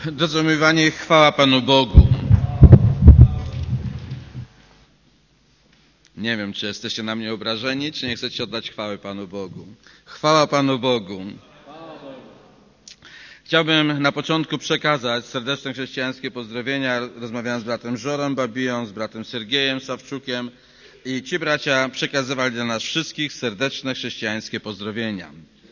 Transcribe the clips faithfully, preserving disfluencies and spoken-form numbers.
Drodzy, chwała Panu Bogu. Nie wiem, czy jesteście na mnie obrażeni, czy nie chcecie oddać chwały Panu Bogu. Chwała Panu Bogu. Chciałbym na początku przekazać serdeczne chrześcijańskie pozdrowienia. Rozmawiałem z bratem Żorą Babiją, z bratem Sergiejem Sawczukiem i ci bracia przekazywali dla nas wszystkich serdeczne chrześcijańskie pozdrowienia.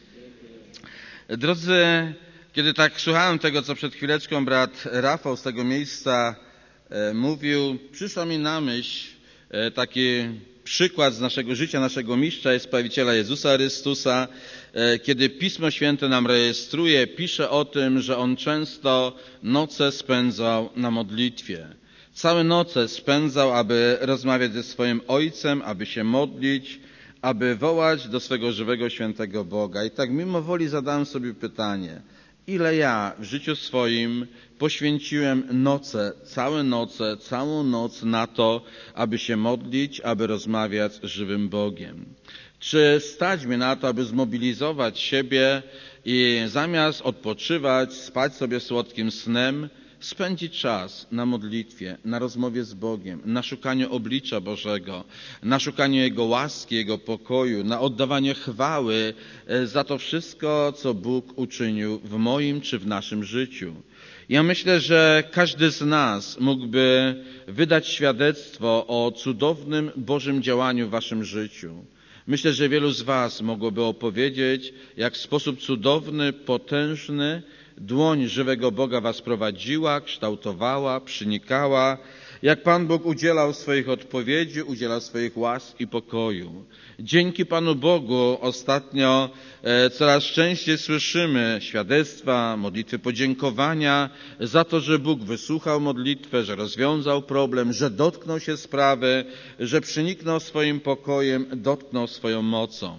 Drodzy, kiedy tak słuchałem tego, co przed chwileczką brat Rafał z tego miejsca e, mówił, przyszła mi na myśl e, taki przykład z naszego życia, naszego mistrza i Zbawiciela Jezusa Chrystusa, e, kiedy Pismo Święte nam rejestruje, pisze o tym, że On często noce spędzał na modlitwie. Całe noce spędzał, aby rozmawiać ze swoim Ojcem, aby się modlić, aby wołać do swego żywego, świętego Boga. I tak mimo woli zadałem sobie pytanie, ile ja w życiu swoim poświęciłem noce, całe noce, całą noc na to, aby się modlić, aby rozmawiać z żywym Bogiem. Czy stać mnie na to, aby zmobilizować siebie i zamiast odpoczywać, spać sobie słodkim snem, spędzić czas na modlitwie, na rozmowie z Bogiem, na szukaniu oblicza Bożego, na szukaniu Jego łaski, Jego pokoju, na oddawanie chwały za to wszystko, co Bóg uczynił w moim czy w naszym życiu. Ja myślę, że każdy z nas mógłby wydać świadectwo o cudownym Bożym działaniu w waszym życiu. Myślę, że wielu z was mogłoby opowiedzieć, jak w sposób cudowny, potężny dłoń żywego Boga was prowadziła, kształtowała, przynikała, jak Pan Bóg udzielał swoich odpowiedzi, udzielał swoich łask i pokoju. Dzięki Panu Bogu ostatnio e, coraz częściej słyszymy świadectwa, modlitwy podziękowania za to, że Bóg wysłuchał modlitwę, że rozwiązał problem, że dotknął się sprawy, że przyniknął swoim pokojem, dotknął swoją mocą.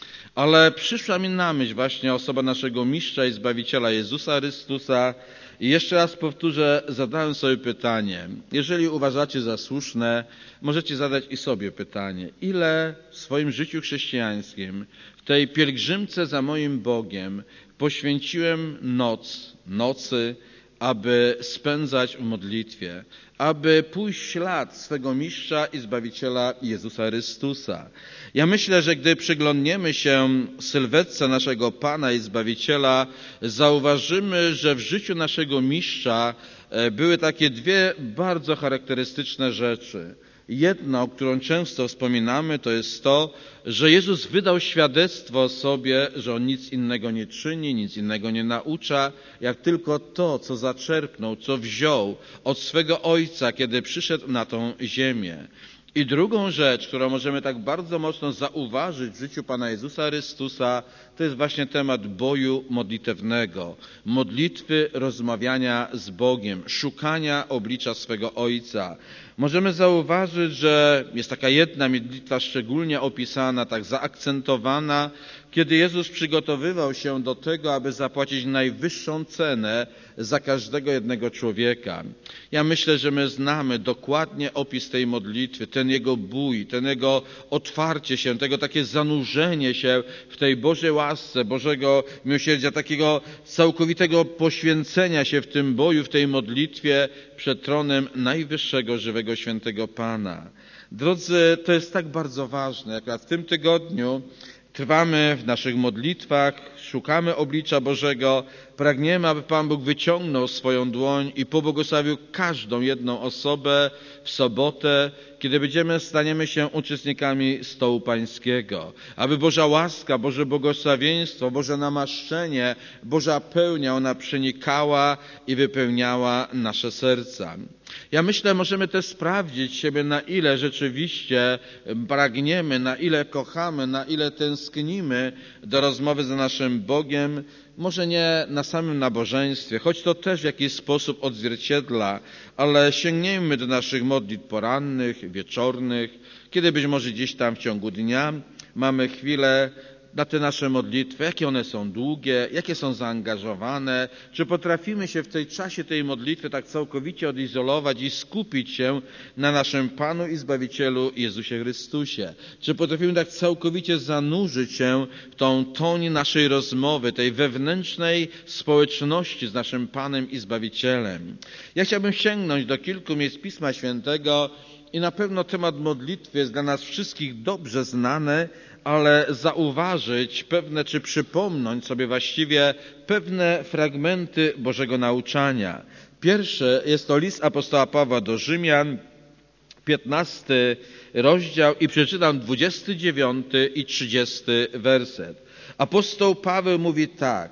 Ale przyszła mi na myśl właśnie osoba naszego mistrza i Zbawiciela Jezusa Chrystusa. I jeszcze raz powtórzę, zadałem sobie pytanie. Jeżeli uważacie za słuszne, możecie zadać i sobie pytanie. Ile w swoim życiu chrześcijańskim, w tej pielgrzymce za moim Bogiem poświęciłem noc, nocy, aby spędzać w modlitwie, aby pójść w ślad swego mistrza i Zbawiciela Jezusa Chrystusa. Ja myślę, że gdy przyglądniemy się sylwetce naszego Pana i Zbawiciela, zauważymy, że w życiu naszego mistrza były takie dwie bardzo charakterystyczne rzeczy. Jedno, którą często wspominamy, to jest to, że Jezus wydał świadectwo o sobie, że On nic innego nie czyni, nic innego nie naucza, jak tylko to, co zaczerpnął, co wziął od swego Ojca, kiedy przyszedł na tą ziemię. I drugą rzecz, którą możemy tak bardzo mocno zauważyć w życiu Pana Jezusa Chrystusa, to jest właśnie temat boju modlitewnego, modlitwy, rozmawiania z Bogiem, szukania oblicza swego Ojca. Możemy zauważyć, że jest taka jedna modlitwa szczególnie opisana, tak zaakcentowana, kiedy Jezus przygotowywał się do tego, aby zapłacić najwyższą cenę za każdego jednego człowieka. Ja myślę, że my znamy dokładnie opis tej modlitwy, ten Jego bój, ten Jego otwarcie się, tego takie zanurzenie się w tej Bożej łasce, Bożego miłosierdzia, takiego całkowitego poświęcenia się w tym boju, w tej modlitwie przed tronem najwyższego, żywego, świętego Pana. Drodzy, to jest tak bardzo ważne, jak w tym tygodniu trwamy w naszych modlitwach, szukamy oblicza Bożego, pragniemy, aby Pan Bóg wyciągnął swoją dłoń i pobłogosławił każdą jedną osobę w sobotę, kiedy będziemy, staniemy się uczestnikami stołu pańskiego. Aby Boża łaska, Boże błogosławieństwo, Boże namaszczenie, Boża pełnia, ona przenikała i wypełniała nasze serca. Ja myślę, możemy też sprawdzić siebie, na ile rzeczywiście pragniemy, na ile kochamy, na ile tęsknimy do rozmowy z naszym Bogiem, może nie na samym nabożeństwie, choć to też w jakiś sposób odzwierciedla, ale sięgnijmy do naszych modlitw porannych, wieczornych, kiedy być może gdzieś tam w ciągu dnia mamy chwilę na te nasze modlitwy, jakie one są długie, jakie są zaangażowane, czy potrafimy się w tej czasie tej modlitwy tak całkowicie odizolować i skupić się na naszym Panu i Zbawicielu Jezusie Chrystusie. Czy potrafimy tak całkowicie zanurzyć się w tą toń naszej rozmowy, tej wewnętrznej społeczności z naszym Panem i Zbawicielem. Ja chciałbym sięgnąć do kilku miejsc Pisma Świętego i na pewno temat modlitwy jest dla nas wszystkich dobrze znany, ale zauważyć pewne, czy przypomnieć sobie właściwie pewne fragmenty Bożego nauczania. Pierwszy jest to list apostoła Pawła do Rzymian, piętnasty rozdział i przeczytam dwudziesty dziewiąty i trzydziesty werset. Apostoł Paweł mówi tak: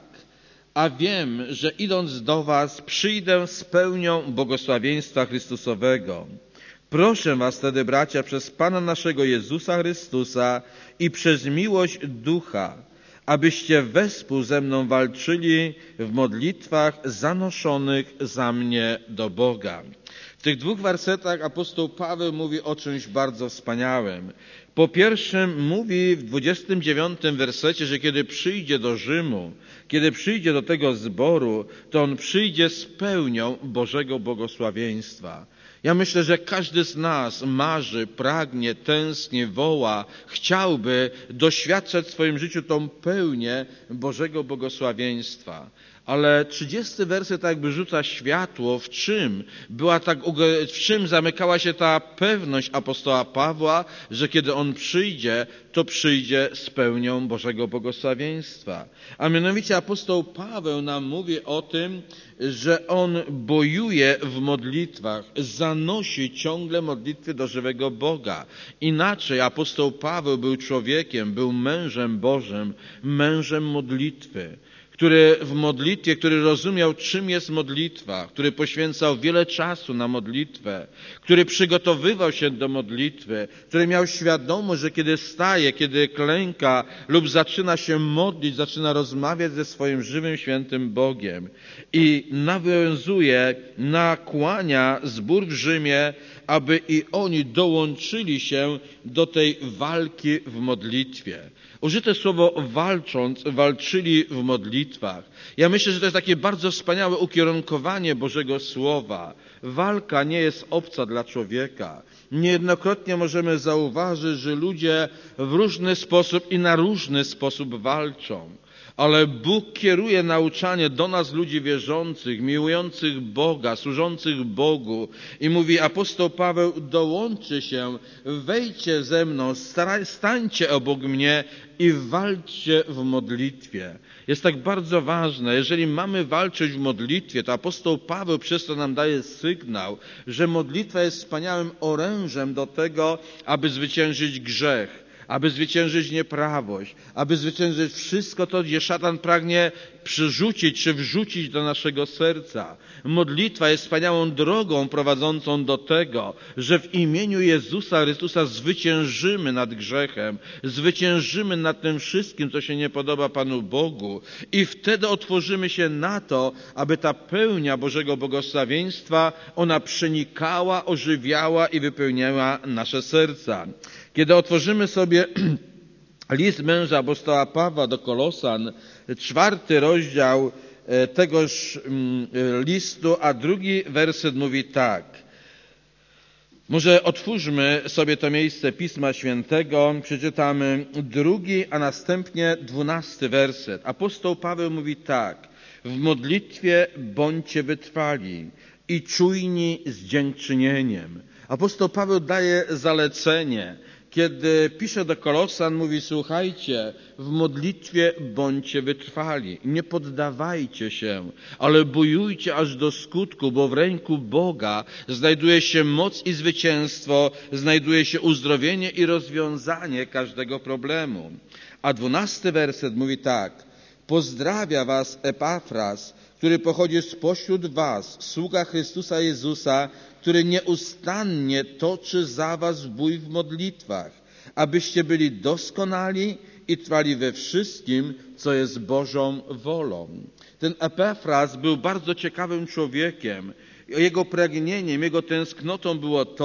a wiem, że idąc do was przyjdę z pełnią błogosławieństwa Chrystusowego. Proszę was wtedy, bracia, przez Pana naszego Jezusa Chrystusa i przez miłość Ducha, abyście wespół ze mną walczyli w modlitwach zanoszonych za mnie do Boga. W tych dwóch wersetach apostoł Paweł mówi o czymś bardzo wspaniałym. Po pierwszym mówi w dwudziestym dziewiątym wersecie, że kiedy przyjdzie do Rzymu, kiedy przyjdzie do tego zboru, to on przyjdzie z pełnią Bożego błogosławieństwa. Ja myślę, że każdy z nas marzy, pragnie, tęsknie, woła, chciałby doświadczać w swoim życiu tą pełnię Bożego błogosławieństwa. Ale trzydziesty werset tak jakby rzuca światło, w czym była tak, w czym zamykała się ta pewność apostoła Pawła, że kiedy on przyjdzie, to przyjdzie z pełnią Bożego błogosławieństwa. A mianowicie apostoł Paweł nam mówi o tym, że on bojuje w modlitwach, zanosi ciągle modlitwy do żywego Boga. Inaczej apostoł Paweł był człowiekiem, był mężem Bożym, mężem modlitwy, który w modlitwie, który rozumiał, czym jest modlitwa, który poświęcał wiele czasu na modlitwę, który przygotowywał się do modlitwy, który miał świadomość, że kiedy staje, kiedy klęka lub zaczyna się modlić, zaczyna rozmawiać ze swoim żywym, świętym Bogiem i nawiązuje, nakłania zbór w Rzymie, aby i oni dołączyli się do tej walki w modlitwie. Użyte słowo walcząc, walczyli w modlitwach. Ja myślę, że to jest takie bardzo wspaniałe ukierunkowanie Bożego Słowa. Walka nie jest obca dla człowieka. Niejednokrotnie możemy zauważyć, że ludzie w różny sposób i na różny sposób walczą. Ale Bóg kieruje nauczanie do nas, ludzi wierzących, miłujących Boga, służących Bogu i mówi apostoł Paweł: dołączy się, wejdźcie ze mną, stańcie obok mnie i walczcie w modlitwie. Jest tak bardzo ważne, jeżeli mamy walczyć w modlitwie, to apostoł Paweł przez to nam daje sygnał, że modlitwa jest wspaniałym orężem do tego, aby zwyciężyć grzech, aby zwyciężyć nieprawość, aby zwyciężyć wszystko to, gdzie szatan pragnie przyrzucić czy wrzucić do naszego serca. Modlitwa jest wspaniałą drogą prowadzącą do tego, że w imieniu Jezusa Chrystusa zwyciężymy nad grzechem, zwyciężymy nad tym wszystkim, co się nie podoba Panu Bogu i wtedy otworzymy się na to, aby ta pełnia Bożego błogosławieństwa, ona przenikała, ożywiała i wypełniała nasze serca. Kiedy otworzymy sobie list męża apostoła Pawła do Kolosan, czwarty rozdział tegoż listu, a drugi werset mówi tak. Może otwórzmy sobie to miejsce Pisma Świętego, przeczytamy drugi, a następnie dwunasty werset. Apostoł Paweł mówi tak: w modlitwie bądźcie wytrwali i czujni z dziękczynieniem. Apostoł Paweł daje zalecenie. Kiedy pisze do Kolosan, mówi: słuchajcie, w modlitwie bądźcie wytrwali, nie poddawajcie się, ale bojujcie aż do skutku, bo w ręku Boga znajduje się moc i zwycięstwo, znajduje się uzdrowienie i rozwiązanie każdego problemu. A dwunasty werset mówi tak: pozdrawia was Epafras, który pochodzi spośród was, sługa Chrystusa Jezusa, który nieustannie toczy za was bój w modlitwach, abyście byli doskonali i trwali we wszystkim, co jest Bożą wolą. Ten Epafras był bardzo ciekawym człowiekiem. Jego pragnieniem, jego tęsknotą było to,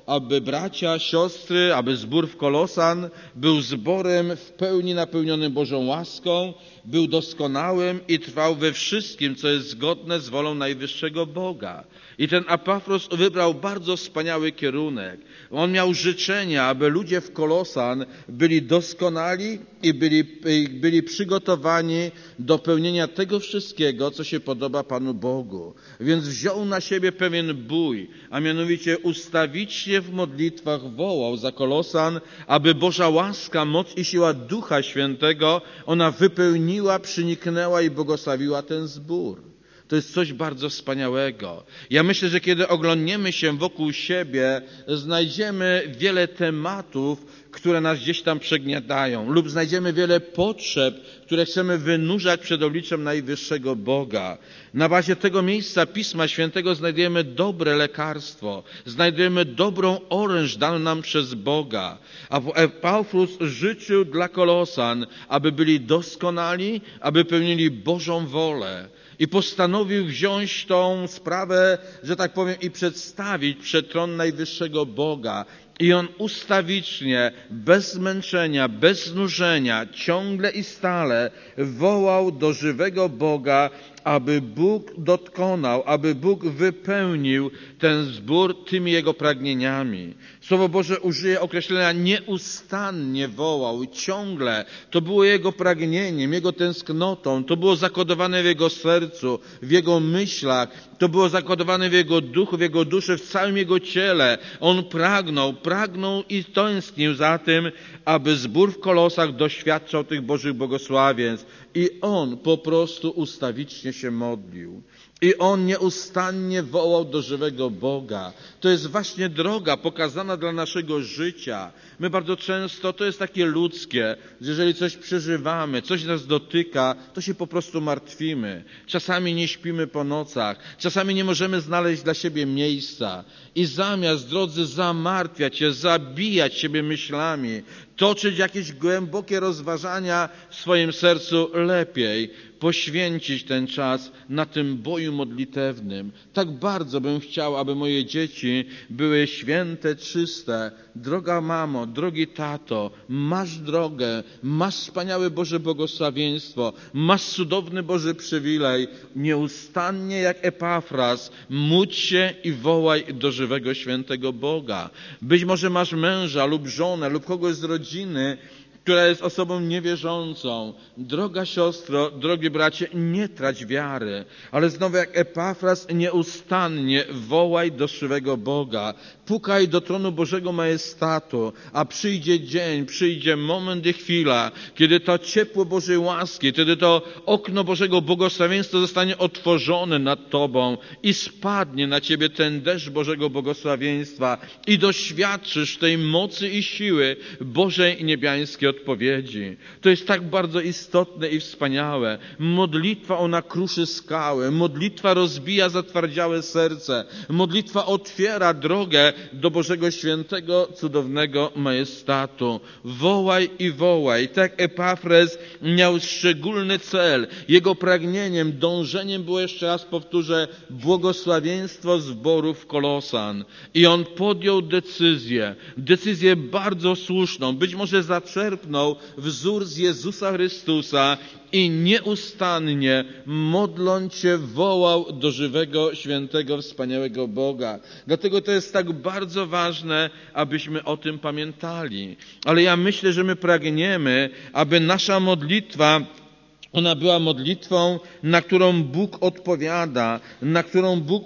aby bracia, siostry, aby zbór w Kolosan był zborem w pełni napełnionym Bożą łaską, był doskonałym i trwał we wszystkim, co jest zgodne z wolą najwyższego Boga. I ten Epafros wybrał bardzo wspaniały kierunek. On miał życzenia, aby ludzie w Kolosan byli doskonali i byli, byli przygotowani do pełnienia tego wszystkiego, co się podoba Panu Bogu. Więc wziął na siebie pewien bój, a mianowicie ustawicznie w modlitwach wołał za Kolosan, aby Boża łaska, moc i siła Ducha Świętego, ona wypełniła, przyniknęła i błogosławiła ten zbór. To jest coś bardzo wspaniałego. Ja myślę, że kiedy oglądniemy się wokół siebie, znajdziemy wiele tematów, które nas gdzieś tam przegniatają, lub znajdziemy wiele potrzeb, które chcemy wynurzać przed obliczem najwyższego Boga. Na bazie tego miejsca Pisma Świętego znajdujemy dobre lekarstwo, znajdujemy dobrą oręż daną nam przez Boga. A Epafros życzył dla Kolosan, aby byli doskonali, aby pełnili Bożą wolę. I postanowił wziąć tą sprawę, że tak powiem, i przedstawić przed tron najwyższego Boga. I on ustawicznie, bez zmęczenia, bez znużenia, ciągle i stale wołał do żywego Boga, aby Bóg dokonał, aby Bóg wypełnił ten zbór tymi jego pragnieniami. Słowo Boże użyje określenia nieustannie wołał, ciągle. To było jego pragnieniem, jego tęsknotą, to było zakodowane w jego sercu, w jego myślach, to było zakodowane w jego duchu, w jego duszy, w całym jego ciele. On pragnął, pragnął i tęsknił za tym, aby zbór w Kolosach doświadczał tych Bożych błogosławieństw. I on po prostu ustawicznie się modlił. I on nieustannie wołał do żywego Boga. To jest właśnie droga pokazana dla naszego życia. My bardzo często, to jest takie ludzkie, że jeżeli coś przeżywamy, coś nas dotyka, to się po prostu martwimy. Czasami nie śpimy po nocach, czasami nie możemy znaleźć dla siebie miejsca. I zamiast, drodzy, zamartwiać się, zabijać siebie myślami, toczyć jakieś głębokie rozważania w swoim sercu, lepiej poświęcić ten czas na tym boju modlitewnym. Tak bardzo bym chciał, aby moje dzieci były święte, czyste. Droga mamo, drogi tato, masz drogę, masz wspaniałe Boże błogosławieństwo, masz cudowny Boży przywilej. Nieustannie jak Epafras módl się i wołaj do żywego, świętego Boga. Być może masz męża lub żonę lub kogoś z rodziny, która jest osobą niewierzącą. Droga siostro, drogi bracie, nie trać wiary, ale znowu jak Epafras nieustannie wołaj do żywego Boga. Pukaj do tronu Bożego majestatu, a przyjdzie dzień, przyjdzie moment i chwila, kiedy to ciepło Bożej łaski, kiedy to okno Bożego błogosławieństwa zostanie otworzone nad tobą i spadnie na ciebie ten deszcz Bożego błogosławieństwa i doświadczysz tej mocy i siły Bożej niebiańskiej odpowiedzi. To jest tak bardzo istotne i wspaniałe. Modlitwa, ona kruszy skały. Modlitwa rozbija zatwardziałe serce. Modlitwa otwiera drogę do Bożego świętego, cudownego majestatu. Wołaj i wołaj. Tak Epafras miał szczególny cel. Jego pragnieniem, dążeniem było, jeszcze raz powtórzę, błogosławieństwo zborów Kolosan. I on podjął decyzję. Decyzję bardzo słuszną. Być może zaczerpnął wzór z Jezusa Chrystusa i nieustannie, modląc się, wołał do żywego, świętego, wspaniałego Boga. Dlatego to jest tak bardzo ważne, abyśmy o tym pamiętali. Ale ja myślę, że my pragniemy, aby nasza modlitwa, ona była modlitwą, na którą Bóg odpowiada, na którą Bóg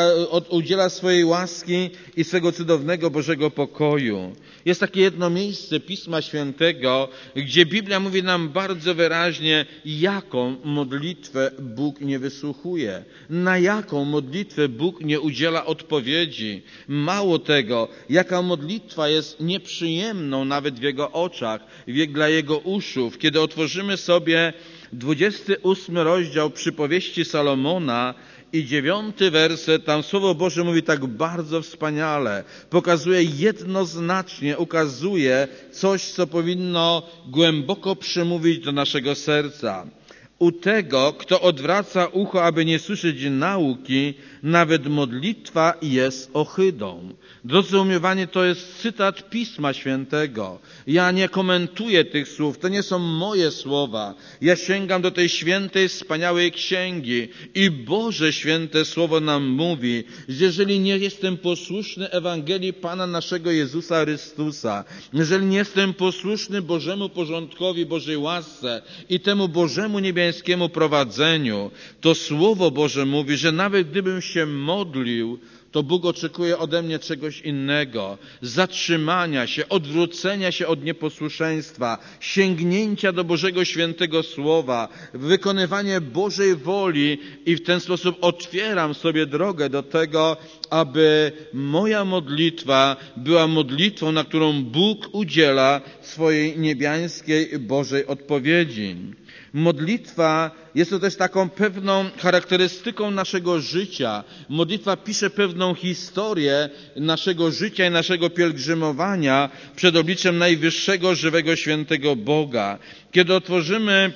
udziela swojej łaski i swego cudownego Bożego pokoju. Jest takie jedno miejsce Pisma Świętego, gdzie Biblia mówi nam bardzo wyraźnie, jaką modlitwę Bóg nie wysłuchuje, na jaką modlitwę Bóg nie udziela odpowiedzi. Mało tego, jaka modlitwa jest nieprzyjemną nawet w Jego oczach, dla Jego uszów. Kiedy otworzymy sobie dwudziesty ósmy rozdział przypowieści Salomona i dziewiąty werset, tam Słowo Boże mówi tak bardzo wspaniale, pokazuje jednoznacznie, ukazuje coś, co powinno głęboko przemówić do naszego serca. U tego, kto odwraca ucho, aby nie słyszeć nauki, nawet modlitwa jest ohydą. Drodzy umiłowani, to jest cytat Pisma Świętego. Ja nie komentuję tych słów, to nie są moje słowa. Ja sięgam do tej świętej, wspaniałej księgi i Boże święte słowo nam mówi, że jeżeli nie jestem posłuszny Ewangelii Pana naszego Jezusa Chrystusa, jeżeli nie jestem posłuszny Bożemu porządkowi, Bożej łasce i temu Bożemu niebiańskiemu prowadzeniu, to Słowo Boże mówi, że nawet gdybym się modlił, to Bóg oczekuje ode mnie czegoś innego. Zatrzymania się, odwrócenia się od nieposłuszeństwa, sięgnięcia do Bożego Świętego Słowa, wykonywanie Bożej woli i w ten sposób otwieram sobie drogę do tego, aby moja modlitwa była modlitwą, na którą Bóg udziela swojej niebiańskiej Bożej odpowiedzi. Modlitwa jest to też taką pewną charakterystyką naszego życia. Modlitwa pisze pewną historię naszego życia i naszego pielgrzymowania przed obliczem najwyższego, żywego, świętego Boga. Kiedy otworzymy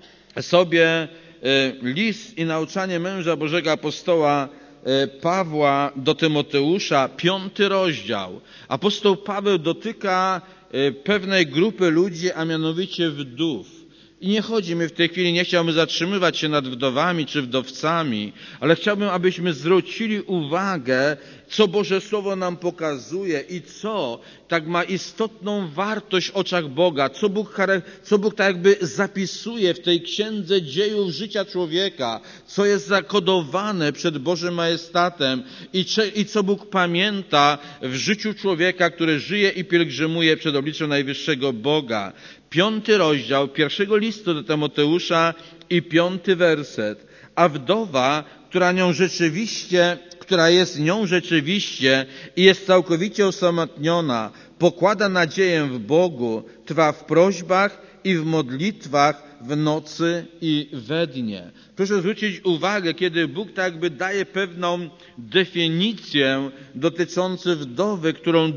sobie list i nauczanie męża Bożego apostoła Pawła do Tymoteusza, piąty rozdział, apostoł Paweł dotyka pewnej grupy ludzi, a mianowicie wdów. I nie chodzi mi w tej chwili, nie chciałbym zatrzymywać się nad wdowami czy wdowcami, ale chciałbym, abyśmy zwrócili uwagę, co Boże Słowo nam pokazuje i co tak ma istotną wartość w oczach Boga, co Bóg, co Bóg tak jakby zapisuje w tej księdze dziejów życia człowieka, co jest zakodowane przed Bożym majestatem i, i co Bóg pamięta w życiu człowieka, który żyje i pielgrzymuje przed obliczem najwyższego Boga. Piąty rozdział pierwszego listu do Tymoteusza i piąty werset. A wdowa, która nią rzeczywiście, która jest nią rzeczywiście i jest całkowicie osamotniona, pokłada nadzieję w Bogu, trwa w prośbach i w modlitwach w nocy i we dnie. Proszę zwrócić uwagę, kiedy Bóg tak jakby daje pewną definicję dotyczącą wdowy, którą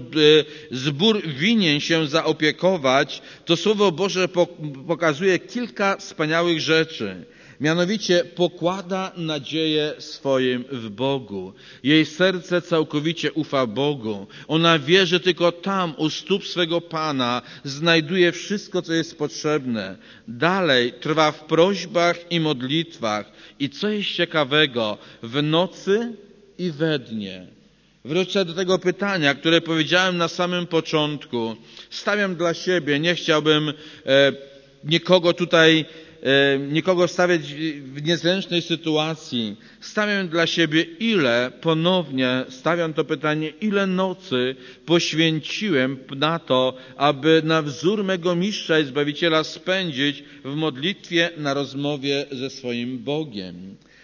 zbór winien się zaopiekować, to Słowo Boże pokazuje kilka wspaniałych rzeczy. Mianowicie pokłada nadzieję swoim w Bogu. Jej serce całkowicie ufa Bogu. Ona wie, że tylko tam, u stóp swego Pana, znajduje wszystko, co jest potrzebne. Dalej trwa w prośbach i modlitwach. I co jest ciekawego, w nocy i we dnie. Wrócę do tego pytania, które powiedziałem na samym początku. Stawiam dla siebie, nie chciałbym e, nikogo tutaj nikogo stawiać w niezręcznej sytuacji. Stawiam dla siebie, ile ponownie, stawiam to pytanie, ile nocy poświęciłem na to, aby na wzór mego mistrza i Zbawiciela spędzić w modlitwie, na rozmowie ze swoim Bogiem.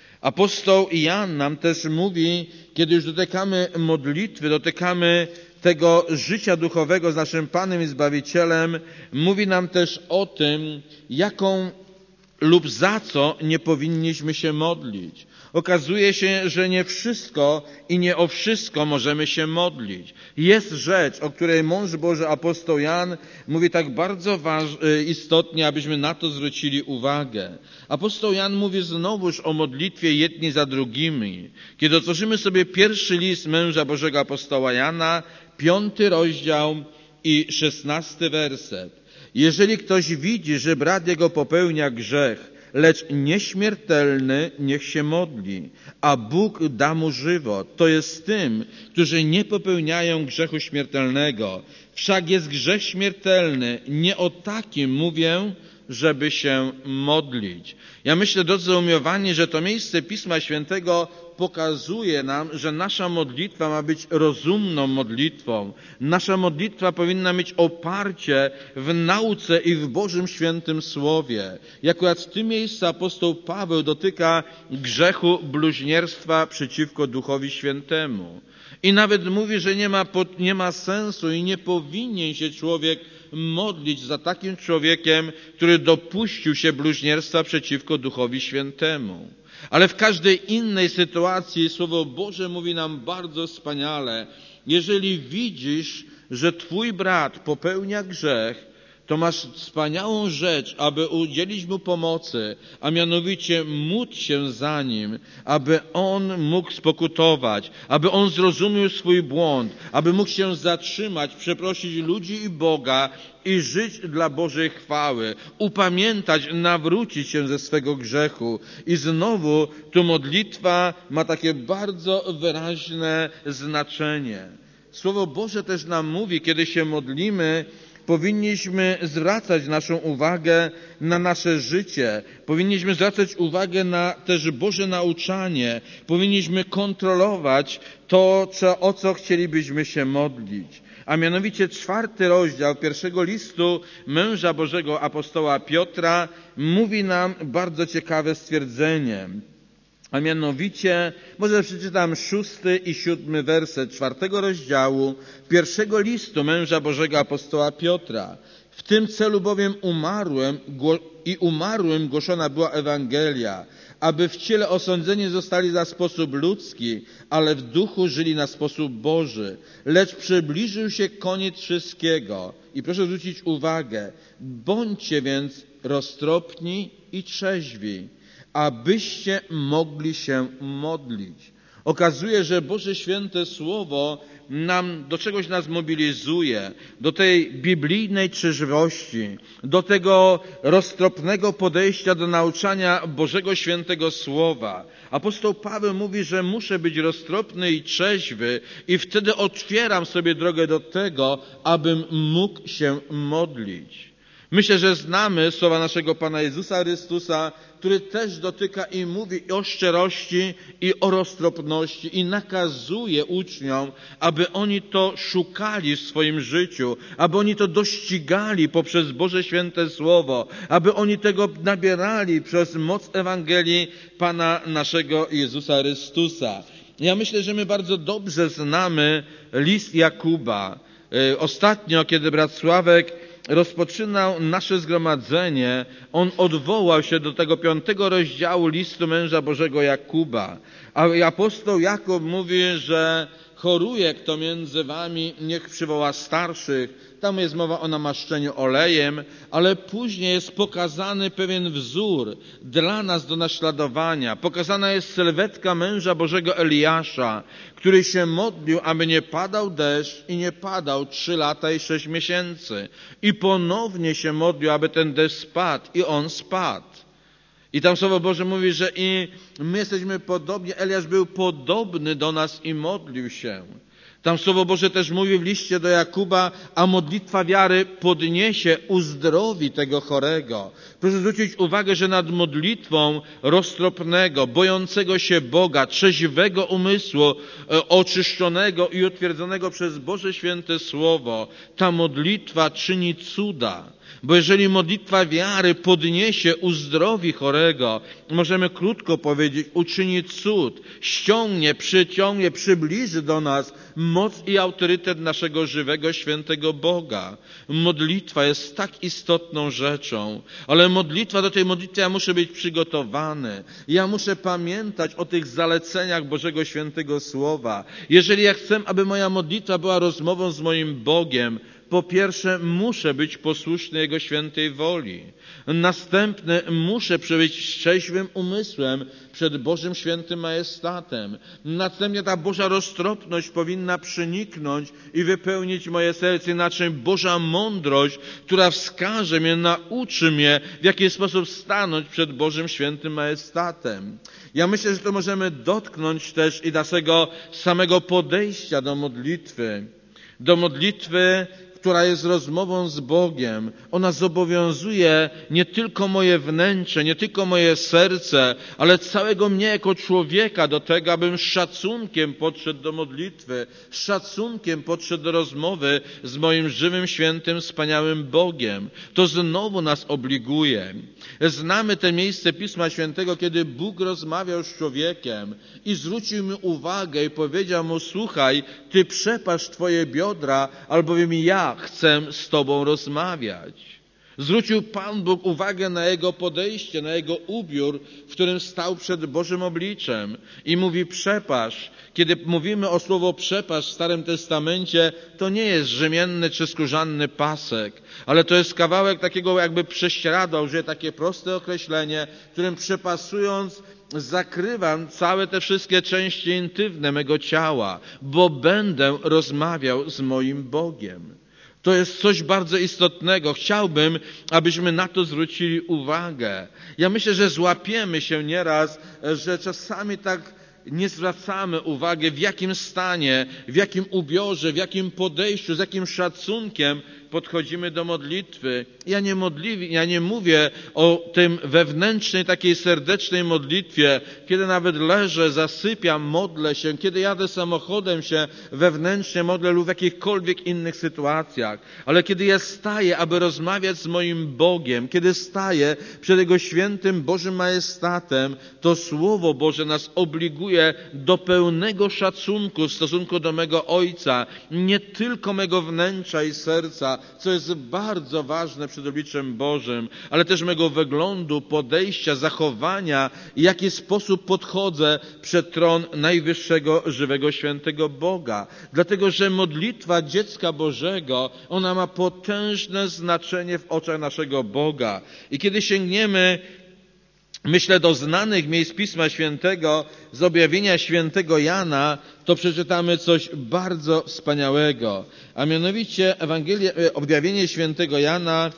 Apostoł Jan nam też mówi, kiedy już dotykamy modlitwy, dotykamy tego życia duchowego z naszym Panem i Zbawicielem, mówi nam też o tym, jaką lub za co nie powinniśmy się modlić. Okazuje się, że nie wszystko i nie o wszystko możemy się modlić. Jest rzecz, o której mąż Boży apostoł Jan mówi tak bardzo waż- istotnie, abyśmy na to zwrócili uwagę. Apostoł Jan mówi znowuż o modlitwie jedni za drugimi. Kiedy otworzymy sobie pierwszy list męża Bożego apostoła Jana, piąty rozdział i szesnasty werset. Jeżeli ktoś widzi, że brat jego popełnia grzech, lecz nieśmiertelny, niech się modli, a Bóg da mu żywot. To jest tym, którzy nie popełniają grzechu śmiertelnego. Wszak jest grzech śmiertelny. Nie o takim mówię, żeby się modlić. Ja myślę, drodzy umiłowani, że to miejsce Pisma Świętego pokazuje nam, że nasza modlitwa ma być rozumną modlitwą. Nasza modlitwa powinna mieć oparcie w nauce i w Bożym Świętym Słowie. I akurat w tym miejscu apostoł Paweł dotyka grzechu bluźnierstwa przeciwko Duchowi Świętemu. I nawet mówi, że nie ma, nie ma sensu i nie powinien się człowiek modlić za takim człowiekiem, który dopuścił się bluźnierstwa przeciwko Duchowi Świętemu. Ale w każdej innej sytuacji Słowo Boże mówi nam bardzo wspaniale. Jeżeli widzisz, że twój brat popełnia grzech, to masz wspaniałą rzecz, aby udzielić mu pomocy, a mianowicie módl się za nim, aby on mógł spokutować, aby on zrozumiał swój błąd, aby mógł się zatrzymać, przeprosić ludzi i Boga i żyć dla Bożej chwały, upamiętać, nawrócić się ze swego grzechu. I znowu tu modlitwa ma takie bardzo wyraźne znaczenie. Słowo Boże też nam mówi, kiedy się modlimy, powinniśmy zwracać naszą uwagę na nasze życie. Powinniśmy zwracać uwagę na też Boże nauczanie. Powinniśmy kontrolować to, co, o co chcielibyśmy się modlić. A mianowicie czwarty rozdział pierwszego listu męża Bożego apostoła Piotra mówi nam bardzo ciekawe stwierdzenie. A mianowicie, może przeczytam szósty i siódmy werset czwartego rozdziału pierwszego listu męża Bożego apostoła Piotra. W tym celu bowiem umarłem i umarłym głoszona była Ewangelia, aby w ciele osądzeni zostali za sposób ludzki, ale w duchu żyli na sposób Boży. Lecz przybliżył się koniec wszystkiego. I proszę zwrócić uwagę, bądźcie więc roztropni i trzeźwi, abyście mogli się modlić. Okazuje, że Boże Święte Słowo nam do czegoś nas mobilizuje, do tej biblijnej trzeźwości, do tego roztropnego podejścia do nauczania Bożego Świętego Słowa. Apostoł Paweł mówi, że muszę być roztropny i trzeźwy i wtedy otwieram sobie drogę do tego, abym mógł się modlić. Myślę, że znamy słowa naszego Pana Jezusa Chrystusa, który też dotyka i mówi o szczerości i o roztropności i nakazuje uczniom, aby oni to szukali w swoim życiu, aby oni to dościgali poprzez Boże Święte Słowo, aby oni tego nabierali przez moc Ewangelii Pana naszego Jezusa Chrystusa. Ja myślę, że my bardzo dobrze znamy list Jakuba. Ostatnio, kiedy brat Sławek rozpoczynał nasze zgromadzenie, on odwołał się do tego piątego rozdziału listu męża Bożego Jakuba. A apostoł Jakub mówi, że choruje kto między wami, niech przywoła starszych. Tam jest mowa o namaszczeniu olejem, ale później jest pokazany pewien wzór dla nas do naśladowania. Pokazana jest sylwetka męża Bożego Eliasza, który się modlił, aby nie padał deszcz i nie padał trzy lata i sześć miesięcy. I ponownie się modlił, aby ten deszcz spadł i on spadł. I tam Słowo Boże mówi, że i my jesteśmy podobni, Eliasz był podobny do nas i modlił się. Tam Słowo Boże też mówi w liście do Jakuba, a modlitwa wiary podniesie, uzdrowi tego chorego. Proszę zwrócić uwagę, że nad modlitwą roztropnego, bojącego się Boga, trzeźwego umysłu, oczyszczonego i utwierdzonego przez Boże Święte Słowo, ta modlitwa czyni cuda. Bo jeżeli modlitwa wiary podniesie, uzdrowi chorego, możemy krótko powiedzieć, uczyni cud, ściągnie, przyciągnie, przybliży do nas moc i autorytet naszego żywego, świętego Boga. Modlitwa jest tak istotną rzeczą, ale modlitwa, do tej modlitwy ja muszę być przygotowany. Ja muszę pamiętać o tych zaleceniach Bożego Świętego Słowa. Jeżeli ja chcę, aby moja modlitwa była rozmową z moim Bogiem, po pierwsze, muszę być posłuszny Jego świętej woli. Następne, muszę być trzeźwym umysłem przed Bożym świętym majestatem. Następnie ta Boża roztropność powinna przeniknąć i wypełnić moje serce, inaczej Boża mądrość, która wskaże mnie, nauczy mnie, w jaki sposób stanąć przed Bożym świętym majestatem. Ja myślę, że to możemy dotknąć też i naszego samego podejścia do modlitwy. Do modlitwy, która jest rozmową z Bogiem. Ona zobowiązuje nie tylko moje wnętrze, nie tylko moje serce, ale całego mnie jako człowieka do tego, abym z szacunkiem podszedł do modlitwy, z szacunkiem podszedł do rozmowy z moim żywym, świętym, wspaniałym Bogiem. To znowu nas obliguje. Znamy te miejsce Pisma Świętego, kiedy Bóg rozmawiał z człowiekiem i zwrócił mu uwagę i powiedział mu, słuchaj, ty przepasz twoje biodra, albowiem ja chcę z tobą rozmawiać. Zwrócił Pan Bóg uwagę na jego podejście, na jego ubiór, w którym stał przed Bożym obliczem i mówi przepaść. Kiedy mówimy o słowo przepaść w Starym Testamencie, to nie jest rzemienny czy skórzanny pasek, ale to jest kawałek takiego jakby prześcieradła, użyję takie proste określenie, którym przepasując zakrywam całe te wszystkie części intymne mego ciała, bo będę rozmawiał z moim Bogiem. To jest coś bardzo istotnego. Chciałbym, abyśmy na to zwrócili uwagę. Ja myślę, że złapiemy się nieraz, że czasami tak nie zwracamy uwagi, w jakim stanie, w jakim ubiorze, w jakim podejściu, z jakim szacunkiem podchodzimy do modlitwy. Ja nie, modli, ja nie mówię o tym wewnętrznej, takiej serdecznej modlitwie, kiedy nawet leżę, zasypiam, modlę się, kiedy jadę samochodem się wewnętrznie modlę lub w jakichkolwiek innych sytuacjach. Ale kiedy ja staję, aby rozmawiać z moim Bogiem, kiedy staję przed Jego świętym Bożym majestatem, to Słowo Boże nas obliguje do pełnego szacunku w stosunku do mego Ojca, nie tylko mego wnętrza i serca, co jest bardzo ważne przed obliczem Bożym, ale też mego wyglądu, podejścia, zachowania i w jaki sposób podchodzę przed tron najwyższego, żywego, świętego Boga. Dlatego, że modlitwa dziecka Bożego, ona ma potężne znaczenie w oczach naszego Boga. I kiedy sięgniemy, myślę, do znanych miejsc Pisma Świętego, z objawienia świętego Jana, to przeczytamy coś bardzo wspaniałego. A mianowicie Ewangelia, objawienie świętego Jana,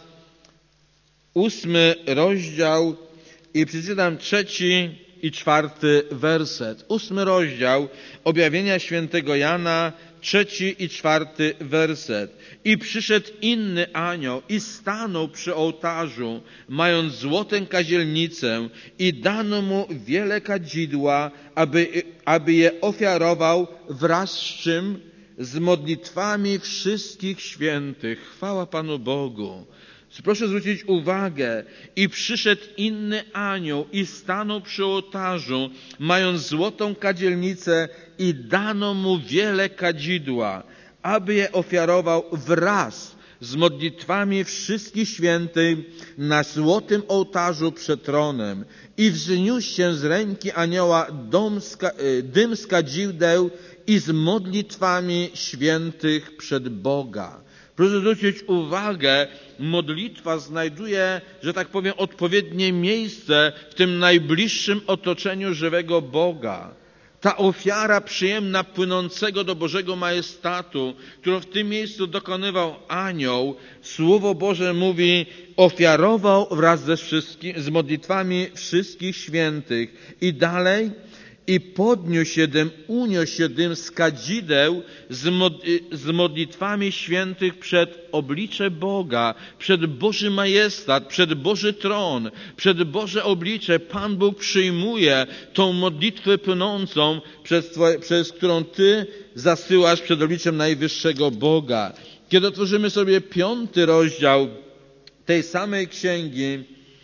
ósmy rozdział i przeczytam trzeci i czwarty werset. Ósmy rozdział objawienia świętego Jana, trzeci i czwarty werset. I przyszedł inny anioł i stanął przy ołtarzu, mając złotą kadzielnicę i dano mu wiele kadzidła, aby, aby je ofiarował wraz z czym? Z modlitwami wszystkich świętych. Chwała Panu Bogu. Proszę zwrócić uwagę. I przyszedł inny anioł i stanął przy ołtarzu, mając złotą kadzielnicę i dano mu wiele kadzidła, aby je ofiarował wraz z modlitwami wszystkich świętych na złotym ołtarzu przed tronem. I wzniósł się z ręki anioła dom ska, dym z kadzideł i z modlitwami świętych przed Boga. Proszę zwrócić uwagę, modlitwa znajduje, że tak powiem, odpowiednie miejsce w tym najbliższym otoczeniu żywego Boga. Ta ofiara przyjemna płynącego do Bożego majestatu, którą w tym miejscu dokonywał anioł, Słowo Boże mówi, ofiarował wraz ze wszystkim, z modlitwami wszystkich świętych. I dalej, i podniósł się dym, uniósł się dym z kadzideł z, mod, z modlitwami świętych przed oblicze Boga, przed Boży majestat, przed Boży tron, przed Boże oblicze. Pan Bóg przyjmuje tą modlitwę płynącą, przez, twoje, przez którą Ty zasyłasz przed obliczem najwyższego Boga. Kiedy otworzymy sobie piąty rozdział tej samej księgi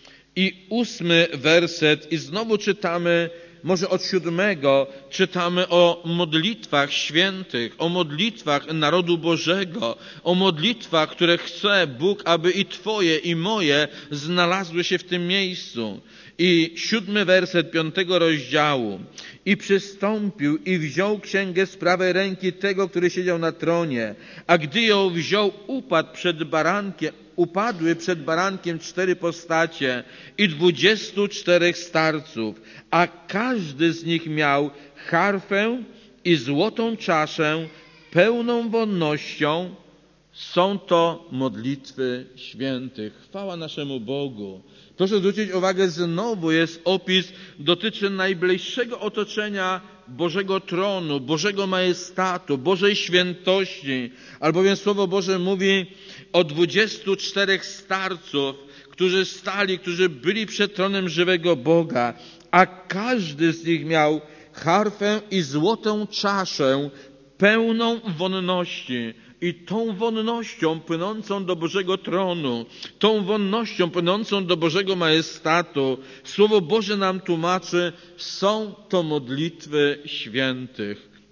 i ósmy werset i znowu czytamy, może od siódmego czytamy o modlitwach świętych, o modlitwach narodu Bożego, o modlitwach, które chce Bóg, aby i Twoje, i moje znalazły się w tym miejscu. I siódmy werset piątego rozdziału. I przystąpił i wziął księgę z prawej ręki tego, który siedział na tronie, a gdy ją wziął, upadł przed barankiem, upadły przed barankiem cztery postacie i dwudziestu czterech starców, a każdy z nich miał harfę i złotą czaszę pełną wonnością. Są to modlitwy świętych. Chwała naszemu Bogu. Proszę zwrócić uwagę, znowu jest opis, dotyczy najbliższego otoczenia Bożego tronu, Bożego majestatu, Bożej świętości. Albowiem Słowo Boże mówi o dwudziestu czterech starców, którzy stali, którzy byli przed tronem żywego Boga, a każdy z nich miał harfę i złotą czaszę pełną wonności. I tą wonnością płynącą do Bożego tronu, tą wonnością płynącą do Bożego majestatu, Słowo Boże nam tłumaczy, są to modlitwy świętych.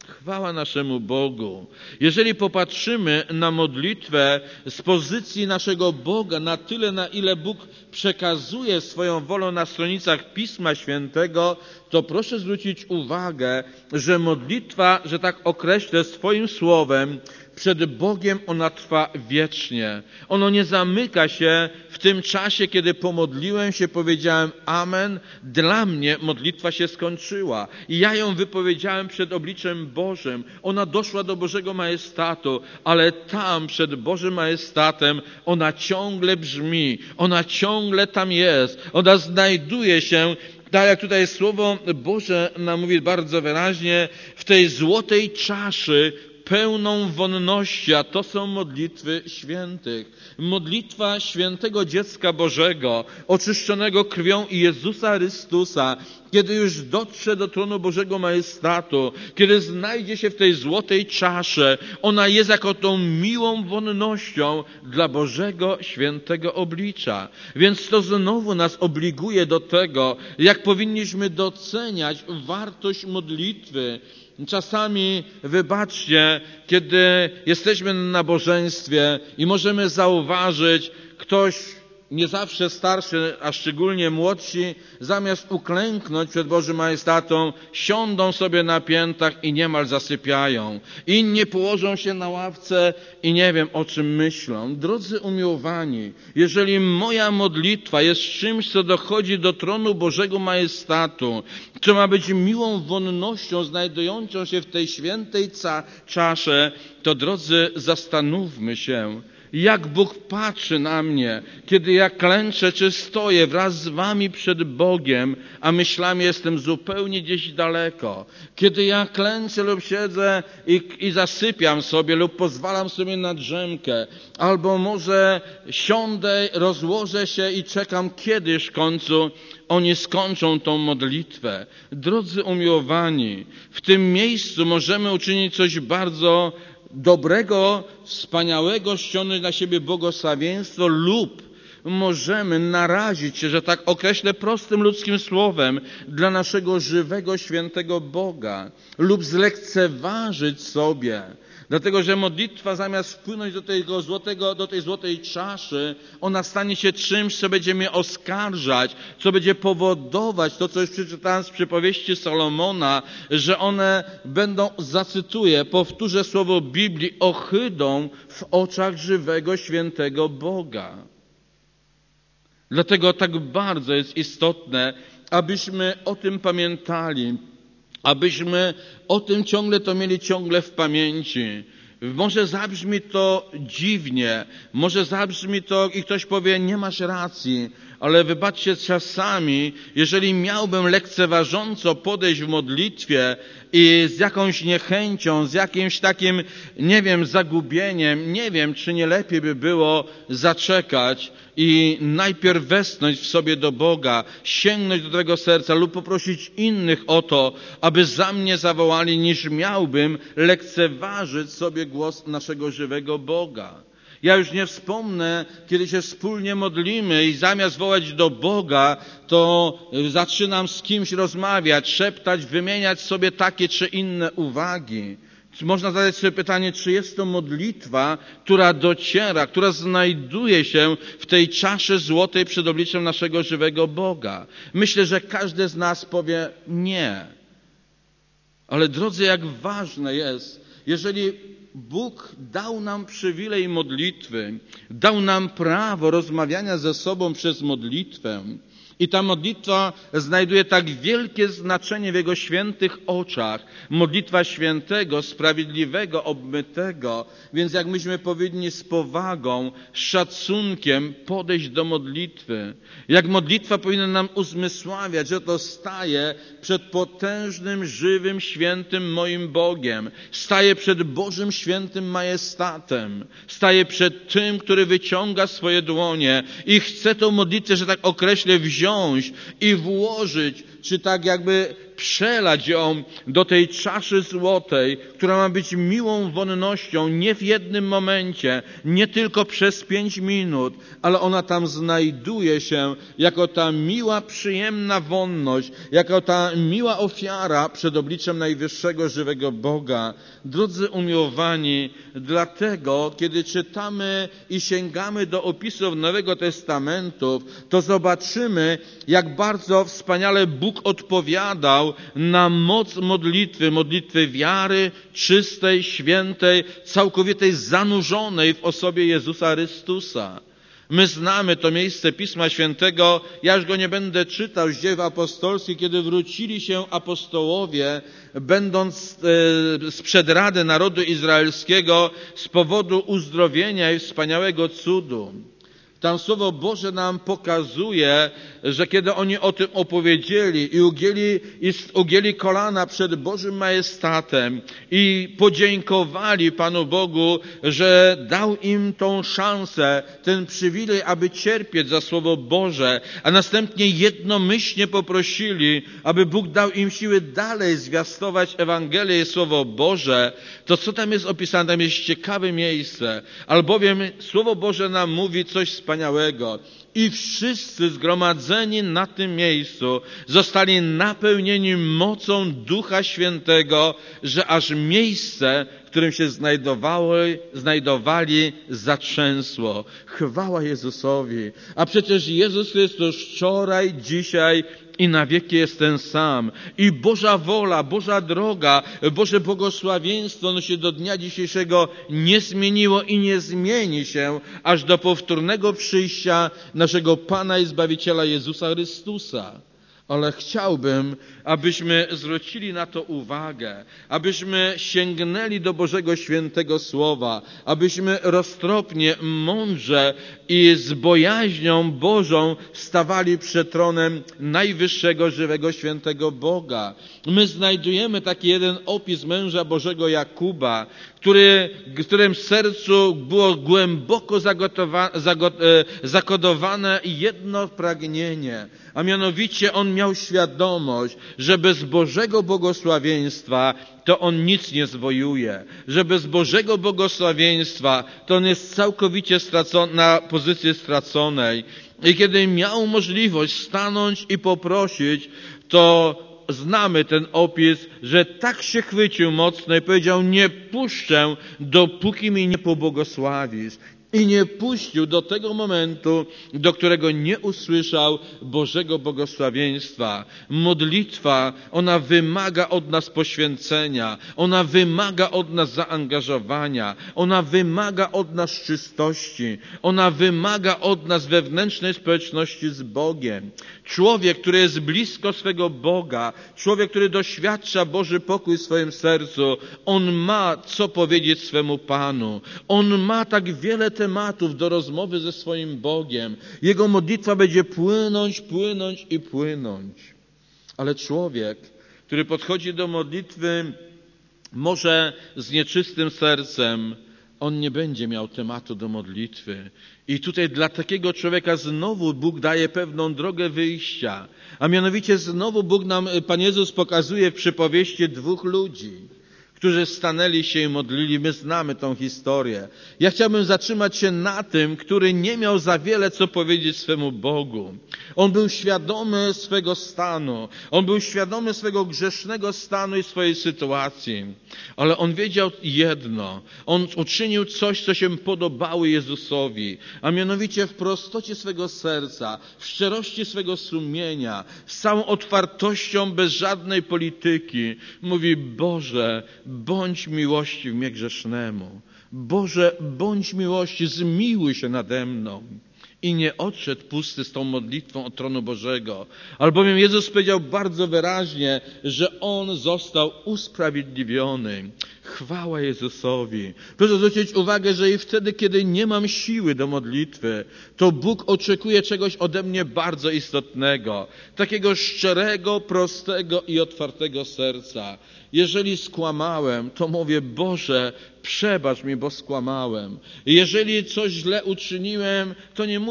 Chwała naszemu Bogu. Jeżeli popatrzymy na modlitwę z pozycji naszego Boga, na tyle, na ile Bóg przekazuje swoją wolę na stronicach Pisma Świętego, to proszę zwrócić uwagę, że modlitwa, że tak określę swoim słowem, przed Bogiem ona trwa wiecznie. Ono nie zamyka się w tym czasie, kiedy pomodliłem się, powiedziałem amen. Dla mnie modlitwa się skończyła. I ja ją wypowiedziałem przed obliczem Bożym. Ona doszła do Bożego majestatu, ale tam przed Bożym majestatem ona ciągle brzmi. Ona ciągle tam jest. Ona znajduje się, tak jak tutaj Słowo Boże nam mówi bardzo wyraźnie, w tej złotej czaszy, pełną wonności, a to są modlitwy świętych. Modlitwa świętego dziecka Bożego, oczyszczonego krwią Jezusa Chrystusa, kiedy już dotrze do tronu Bożego majestatu, kiedy znajdzie się w tej złotej czasze, ona jest jako tą miłą wonnością dla Bożego świętego oblicza. Więc to znowu nas obliguje do tego, jak powinniśmy doceniać wartość modlitwy. Czasami, wybaczcie, kiedy jesteśmy na nabożeństwie i możemy zauważyć, ktoś nie zawsze starszy, a szczególnie młodsi, zamiast uklęknąć przed Bożym majestatą, siądą sobie na piętach i niemal zasypiają. Inni położą się na ławce i nie wiem, o czym myślą. Drodzy umiłowani, jeżeli moja modlitwa jest czymś, co dochodzi do tronu Bożego majestatu, co ma być miłą wonnością znajdującą się w tej świętej ca- czasze, to drodzy, zastanówmy się, jak Bóg patrzy na mnie, kiedy ja klęczę czy stoję wraz z wami przed Bogiem, a myślami jestem zupełnie gdzieś daleko. Kiedy ja klęczę lub siedzę i, i zasypiam sobie lub pozwalam sobie na drzemkę, albo może siądę, rozłożę się i czekam, kiedyś w końcu oni skończą tą modlitwę. Drodzy umiłowani, w tym miejscu możemy uczynić coś bardzo dobrego, wspaniałego, ściągnąć na siebie błogosławieństwo lub możemy narazić się, że tak określę prostym ludzkim słowem, dla naszego żywego, świętego Boga lub zlekceważyć sobie. Dlatego, że modlitwa zamiast wpłynąć do tego złotego, do tej złotej czaszy, ona stanie się czymś, co będzie mnie oskarżać, co będzie powodować to, co już przeczytałem z przypowieści Salomona, że one będą, zacytuję, powtórzę słowo Biblii, ohydą w oczach żywego, świętego Boga. Dlatego tak bardzo jest istotne, abyśmy o tym pamiętali, abyśmy o tym ciągle to mieli ciągle w pamięci. Może zabrzmi to dziwnie, może zabrzmi to i ktoś powie, nie masz racji, ale wybaczcie, czasami, jeżeli miałbym lekceważąco podejść w modlitwie i z jakąś niechęcią, z jakimś takim, nie wiem, zagubieniem, nie wiem, czy nie lepiej by było zaczekać i najpierw westchnąć w sobie do Boga, sięgnąć do tego serca lub poprosić innych o to, aby za mnie zawołali, niż miałbym lekceważyć sobie głos naszego żywego Boga. Ja już nie wspomnę, kiedy się wspólnie modlimy i zamiast wołać do Boga, to zaczynam z kimś rozmawiać, szeptać, wymieniać sobie takie czy inne uwagi. Można zadać sobie pytanie, czy jest to modlitwa, która dociera, która znajduje się w tej czasze złotej przed obliczem naszego żywego Boga. Myślę, że każdy z nas powie nie. Ale drodzy, jak ważne jest, jeżeli Bóg dał nam przywilej modlitwy, dał nam prawo rozmawiania ze sobą przez modlitwę i ta modlitwa znajduje tak wielkie znaczenie w Jego świętych oczach. Modlitwa świętego, sprawiedliwego, obmytego. Więc jak myśmy powinni z powagą, z szacunkiem podejść do modlitwy. Jak modlitwa powinna nam uzmysławiać, że to staję przed potężnym, żywym, świętym moim Bogiem. Staję przed Bożym świętym majestatem. Staję przed tym, który wyciąga swoje dłonie i chce tą modlitwę, że tak określę, wziąć i włożyć, czy tak jakby przelać ją do tej czaszy złotej, która ma być miłą wonnością nie w jednym momencie, nie tylko przez pięć minut, ale ona tam znajduje się jako ta miła, przyjemna wonność, jako ta miła ofiara przed obliczem najwyższego żywego Boga. Drodzy umiłowani, dlatego, kiedy czytamy i sięgamy do opisów Nowego Testamentu, to zobaczymy, jak bardzo wspaniale Bóg odpowiadał na moc modlitwy, modlitwy wiary, czystej, świętej, całkowitej, zanurzonej w osobie Jezusa Chrystusa. My znamy to miejsce Pisma Świętego, ja już go nie będę czytał, z dzieł apostolskich, kiedy wrócili się apostołowie, będąc e, sprzed Rady Narodu Izraelskiego z powodu uzdrowienia i wspaniałego cudu. Tam Słowo Boże nam pokazuje, że kiedy oni o tym opowiedzieli i ugięli, i ugięli kolana przed Bożym majestatem i podziękowali Panu Bogu, że dał im tą szansę, ten przywilej, aby cierpieć za Słowo Boże, a następnie jednomyślnie poprosili, aby Bóg dał im siły dalej zwiastować Ewangelię i Słowo Boże, to co tam jest opisane? Tam jest ciekawe miejsce, albowiem Słowo Boże nam mówi coś wspaniałego. Wspaniałego. I wszyscy zgromadzeni na tym miejscu zostali napełnieni mocą Ducha Świętego, że aż miejsce, w którym się znajdowały, znajdowali, zatrzęsło. Chwała Jezusowi. A przecież Jezus Chrystus wczoraj, dzisiaj i na wieki jest ten sam. I Boża wola, Boża droga, Boże błogosławieństwo ono się do dnia dzisiejszego nie zmieniło i nie zmieni się, aż do powtórnego przyjścia naszego Pana i Zbawiciela Jezusa Chrystusa. Ale chciałbym, abyśmy zwrócili na to uwagę, abyśmy sięgnęli do Bożego Świętego Słowa, abyśmy roztropnie, mądrze i z bojaźnią Bożą stawali przed tronem najwyższego, żywego, świętego Boga. My znajdujemy taki jeden opis męża Bożego Jakuba, który, w którym sercu było głęboko zagotowa, zagot, zakodowane jedno pragnienie, a mianowicie on miał świadomość, że bez Bożego błogosławieństwa to on nic nie zwojuje, że bez Bożego błogosławieństwa to on jest całkowicie stracony, na pozycji straconej. I kiedy miał możliwość stanąć i poprosić, to znamy ten opis, że tak się chwycił mocno i powiedział: nie puszczę, dopóki mi nie pobłogosławisz. I nie puścił do tego momentu, do którego nie usłyszał Bożego błogosławieństwa. Modlitwa, ona wymaga od nas poświęcenia, ona wymaga od nas zaangażowania, ona wymaga od nas czystości, ona wymaga od nas wewnętrznej społeczności z Bogiem. Człowiek, który jest blisko swego Boga, człowiek, który doświadcza Boży pokój w swoim sercu, on ma co powiedzieć swemu Panu. On ma tak wiele tematów do rozmowy ze swoim Bogiem. Jego modlitwa będzie płynąć, płynąć i płynąć. Ale człowiek, który podchodzi do modlitwy może z nieczystym sercem, on nie będzie miał tematu do modlitwy. I tutaj dla takiego człowieka znowu Bóg daje pewną drogę wyjścia. A mianowicie znowu Bóg nam, Pan Jezus pokazuje w przypowieści dwóch ludzi, którzy stanęli się i modlili. My znamy tą historię. Ja chciałbym zatrzymać się na tym, który nie miał za wiele co powiedzieć swemu Bogu. On był świadomy swego stanu. On był świadomy swego grzesznego stanu i swojej sytuacji. Ale on wiedział jedno. On uczynił coś, co się podobało Jezusowi. A mianowicie w prostocie swego serca, w szczerości swego sumienia, z całą otwartością, bez żadnej polityki. Mówi: Boże, bądź miłościw mnie grzesznemu. Boże, bądź miłości, zmiłuj się nade mną. I nie odszedł pusty z tą modlitwą od tronu Bożego. Albowiem Jezus powiedział bardzo wyraźnie, że On został usprawiedliwiony. Chwała Jezusowi. Proszę zwrócić uwagę, że i wtedy, kiedy nie mam siły do modlitwy, to Bóg oczekuje czegoś ode mnie bardzo istotnego. Takiego szczerego, prostego i otwartego serca. Jeżeli skłamałem, to mówię: Boże, przebacz mi, bo skłamałem. Jeżeli coś źle uczyniłem, to nie mówię,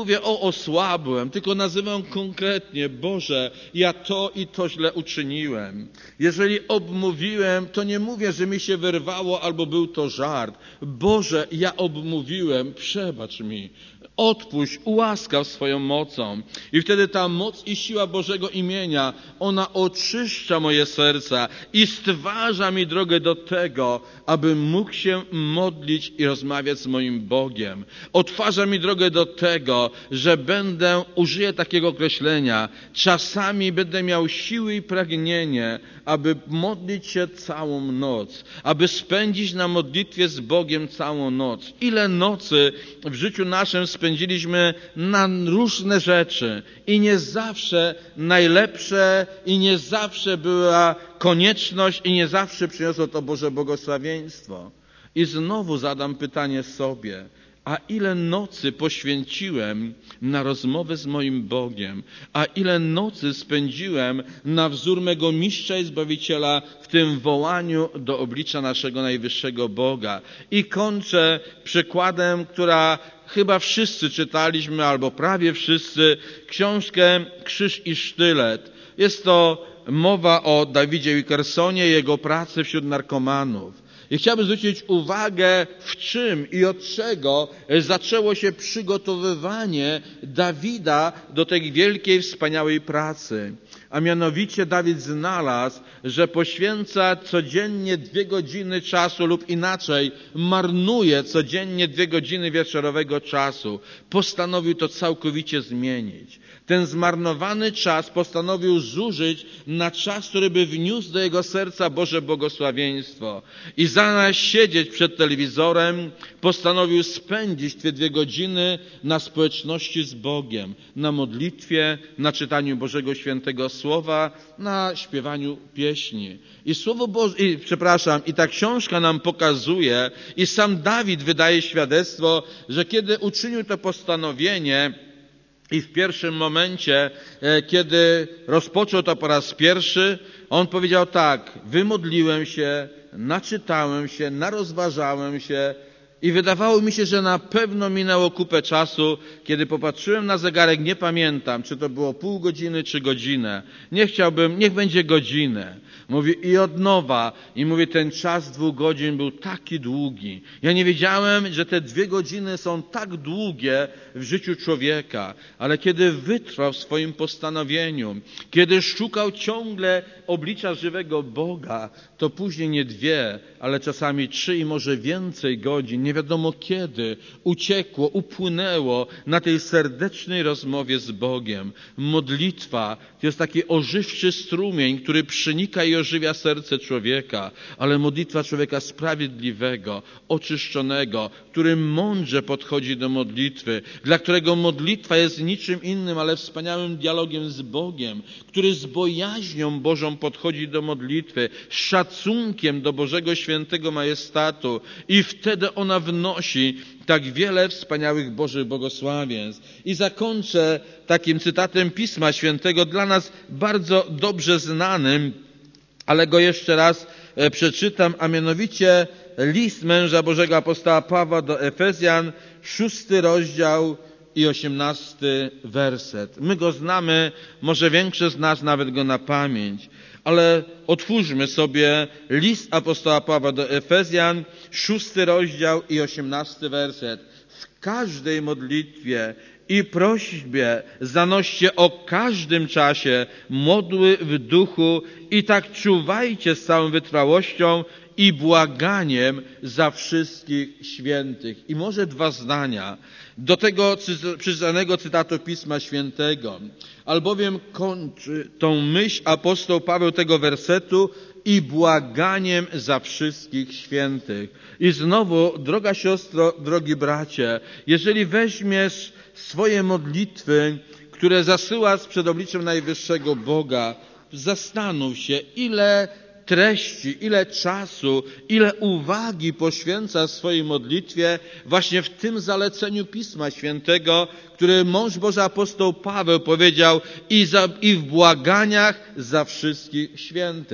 mówię, o osłabłem, tylko nazywam konkretnie, Boże, ja to i to źle uczyniłem. Jeżeli obmówiłem, to nie mówię, że mi się wyrwało albo był to żart. Boże, ja obmówiłem, przebacz mi. Odpuść, ułaskaw swoją mocą. I wtedy ta moc i siła Bożego imienia, ona oczyszcza moje serca i stwarza mi drogę do tego, abym mógł się modlić i rozmawiać z moim Bogiem. Otwarza mi drogę do tego, że będę, użyję takiego określenia, czasami będę miał siły i pragnienie, aby modlić się całą noc, aby spędzić na modlitwie z Bogiem całą noc. Ile nocy w życiu naszym spędziliśmy na różne rzeczy i nie zawsze najlepsze i nie zawsze była konieczność i nie zawsze przyniosło to Boże błogosławieństwo. I znowu zadam pytanie sobie, a ile nocy poświęciłem na rozmowę z moim Bogiem, a ile nocy spędziłem na wzór mego Mistrza i Zbawiciela w tym wołaniu do oblicza naszego najwyższego Boga. I kończę przykładem, która chyba wszyscy czytaliśmy, albo prawie wszyscy, książkę Krzyż i Sztylet. Jest to mowa o Dawidzie Wilkersonie i jego pracy wśród narkomanów. I chciałbym zwrócić uwagę, w czym i od czego zaczęło się przygotowywanie Dawida do tej wielkiej, wspaniałej pracy. A mianowicie Dawid znalazł, że poświęca codziennie dwie godziny czasu lub inaczej marnuje codziennie dwie godziny wieczorowego czasu. Postanowił to całkowicie zmienić. Ten zmarnowany czas postanowił zużyć na czas, który by wniósł do jego serca Boże błogosławieństwo. I zamiast siedzieć przed telewizorem, postanowił spędzić te dwie godziny na społeczności z Bogiem, na modlitwie, na czytaniu Bożego Świętego Słowa, na śpiewaniu pieśni. I Słowo Boże, i, przepraszam, i ta książka nam pokazuje, i sam Dawid wydaje świadectwo, że kiedy uczynił to postanowienie, i w pierwszym momencie, kiedy rozpoczął to po raz pierwszy, on powiedział tak: wymodliłem się, naczytałem się, narozważałem się i wydawało mi się, że na pewno minęło kupę czasu. Kiedy popatrzyłem na zegarek, nie pamiętam, czy to było pół godziny, czy godzinę. Nie chciałbym, niech będzie godzinę. Mówi i od nowa. I mówi, ten czas dwóch godzin był taki długi. Ja nie wiedziałem, że te dwie godziny są tak długie w życiu człowieka. Ale kiedy wytrwał w swoim postanowieniu, kiedy szukał ciągle oblicza żywego Boga, to później nie dwie, ale czasami trzy i może więcej godzin, nie wiadomo kiedy, uciekło, upłynęło na tej serdecznej rozmowie z Bogiem. Modlitwa to jest taki ożywczy strumień, który przenika i ożywia serce człowieka, ale modlitwa człowieka sprawiedliwego, oczyszczonego, który mądrze podchodzi do modlitwy, dla którego modlitwa jest niczym innym, ale wspaniałym dialogiem z Bogiem, który z bojaźnią Bożą podchodzi do modlitwy, z szacunkiem do Bożego Świętego Majestatu i wtedy ona wnosi tak wiele wspaniałych Bożych błogosławieństw. I zakończę takim cytatem Pisma Świętego, dla nas bardzo dobrze znanym, ale go jeszcze raz przeczytam, a mianowicie list męża Bożego apostoła Pawła do Efezjan, szósty rozdział i osiemnasty werset. My go znamy, może większość z nas nawet go na pamięć, ale otwórzmy sobie list apostoła Pawła do Efezjan, szósty rozdział i osiemnasty werset. W każdej modlitwie i prośbie zanoście o każdym czasie modły w duchu i tak czuwajcie z całą wytrwałością i błaganiem za wszystkich świętych. I może dwa zdania do tego przeczytanego cytatu Pisma Świętego. Albowiem kończy tą myśl apostoł Paweł tego wersetu i błaganiem za wszystkich świętych. I znowu, droga siostro, drogi bracie, jeżeli weźmiesz swoje modlitwy, które zasyłasz przed obliczem najwyższego Boga, zastanów się, ile treści, ile czasu, ile uwagi poświęca swojej modlitwie właśnie w tym zaleceniu Pisma Świętego, które mąż Boży apostoł Paweł powiedział i, za, i w błaganiach za wszystkich świętych.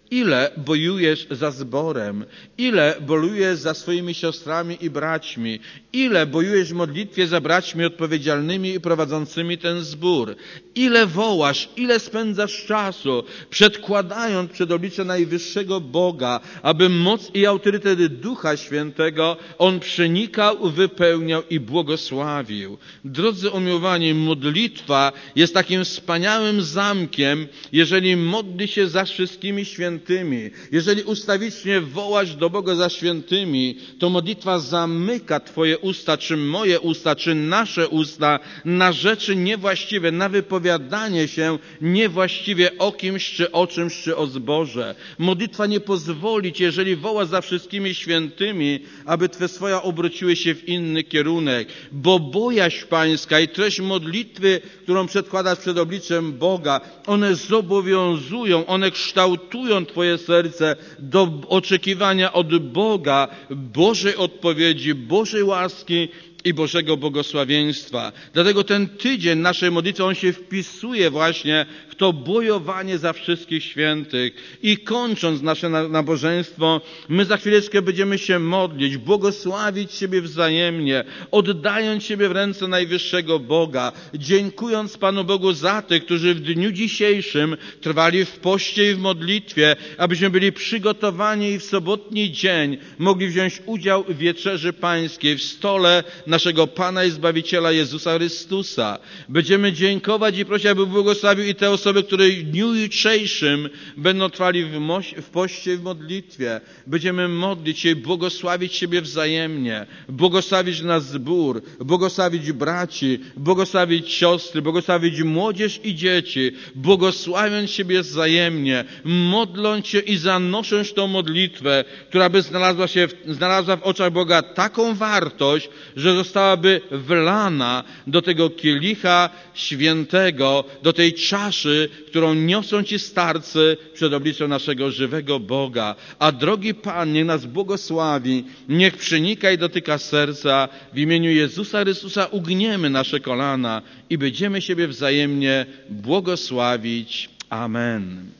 Ile bojujesz za zborem? Ile bojujesz za swoimi siostrami i braćmi? Ile bojujesz w modlitwie za braćmi odpowiedzialnymi i prowadzącymi ten zbór? Ile wołasz, ile spędzasz czasu, przedkładając przed oblicze najwyższego Boga, aby moc i autorytet Ducha Świętego On przenikał, wypełniał i błogosławił. Drodzy umiłowani, modlitwa jest takim wspaniałym zamkiem, jeżeli modli się za wszystkimi świętymi. Jeżeli ustawicznie wołasz do Boga za świętymi, to modlitwa zamyka Twoje usta, czy moje usta, czy nasze usta na rzeczy niewłaściwe, na wypowiadanie się niewłaściwie o kimś, czy o czymś, czy o zborze. Modlitwa nie pozwoli Ci, jeżeli wołasz za wszystkimi świętymi, aby Twe słowa obróciły się w inny kierunek, bo bojaźń Pańska i treść modlitwy, którą przedkładasz przed obliczem Boga, one zobowiązują, one kształtują Twoje serce do oczekiwania od Boga Bożej odpowiedzi, Bożej łaski i Bożego błogosławieństwa. Dlatego ten tydzień naszej modlitwy, on się wpisuje właśnie w to bojowanie za wszystkich świętych. I kończąc nasze nabożeństwo, my za chwileczkę będziemy się modlić, błogosławić siebie wzajemnie, oddając siebie w ręce najwyższego Boga, dziękując Panu Bogu za tych, którzy w dniu dzisiejszym trwali w poście i w modlitwie, abyśmy byli przygotowani i w sobotni dzień mogli wziąć udział w wieczerzy pańskiej, w stole naszego Pana i Zbawiciela Jezusa Chrystusa. Będziemy dziękować i prosić, aby błogosławił i te osoby, które w dniu jutrzejszym będą trwali w, moś- w poście i w modlitwie. Będziemy modlić się i błogosławić siebie wzajemnie, błogosławić nasz zbór, błogosławić braci, błogosławić siostry, błogosławić młodzież i dzieci, błogosławiąc siebie wzajemnie, modląc się i zanosząc tą modlitwę, która by znalazła się, w, znalazła w oczach Boga taką wartość, że zostałaby wlana do tego kielicha świętego, do tej czaszy, którą niosą Ci starcy przed obliczem naszego żywego Boga. A drogi Pan, niech nas błogosławi, niech przenika i dotyka serca. W imieniu Jezusa Chrystusa ugniemy nasze kolana i będziemy siebie wzajemnie błogosławić. Amen.